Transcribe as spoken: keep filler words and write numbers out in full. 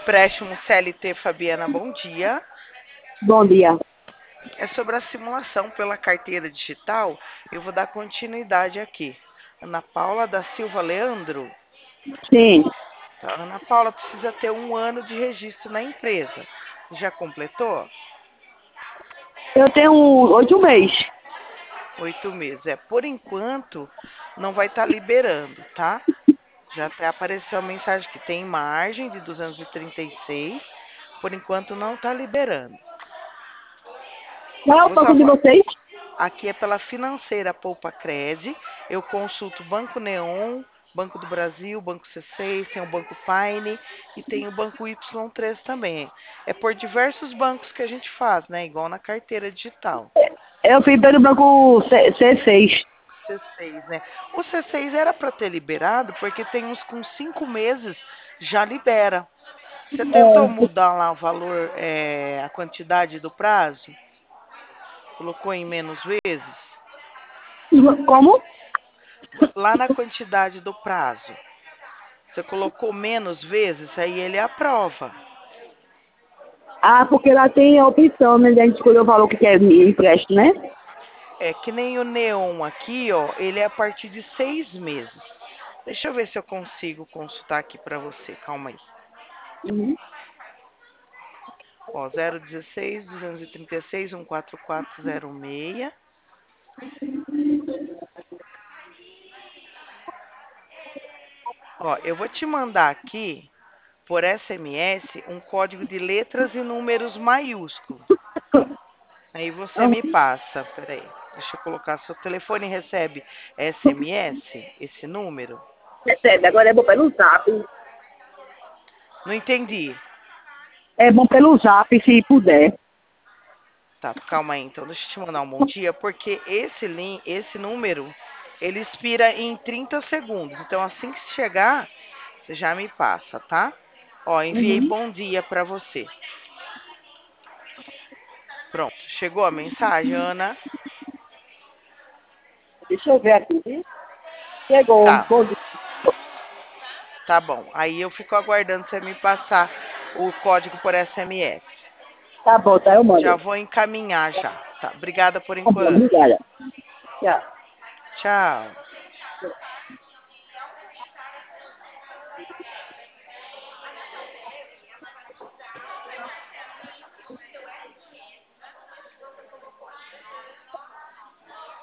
Empréstimo C L T Fabiana, bom dia. Bom dia. É sobre a simulação pela carteira digital. Eu vou dar continuidade aqui. Ana Paula da Silva Leandro. Sim, Tá, Ana Paula precisa ter um ano de registro na empresa. Já completou? eu tenho oito meses. Oito meses. É, por enquanto, não vai estar liberando, tá? Já até apareceu a mensagem que tem margem de duzentos e trinta e seis. Por enquanto, não está liberando. Qual é o Vou só banco de vocês? Aqui é pela financeira Poupa Cred. Eu consulto Banco Neon, Banco do Brasil, Banco C seis, tem o Banco Pine e tem o Banco Y três também. É por diversos bancos que a gente faz, né? Igual na carteira digital. Eu fui pelo banco C- C6. C seis, né? O C seis era para ter liberado, porque tem uns com cinco meses já libera. Você tentou mudar lá o valor, é, a quantidade do prazo? Colocou em menos vezes? Como? Lá na quantidade do prazo. Você colocou menos vezes, aí ele aprova. Ah, porque lá tem a opção, né? De a gente escolher o valor que quer empréstimo, né? É que nem o Neon aqui, ó, ele é a partir de seis meses. Deixa eu ver se eu consigo consultar aqui para você. Calma aí. Uhum. Ó, zero dezesseis, duzentos e trinta e seis, cento e quarenta e quatro zero seis. Ó, eu vou te mandar aqui por S M S um código de letras e números maiúsculo. Aí você me passa, peraí, deixa eu colocar, seu telefone recebe S M S, esse número? Recebe, agora é bom pelo zap. Não entendi. É bom pelo zap, se puder. Tá, calma aí, então deixa eu te mandar um bom dia, porque esse link, esse número, ele expira em trinta segundos. Então assim que chegar, você já me passa, tá? Ó, enviei Uhum. bom dia para você. Pronto, chegou a mensagem, Ana? Deixa eu ver aqui. Chegou. Tá, Bom dia. tá bom. Aí eu fico aguardando você me passar o código por S M S. Tá bom, tá, eu Já mando. vou encaminhar já. Tá, obrigada por Tá bom, enquanto. obrigada. Tchau. Tchau.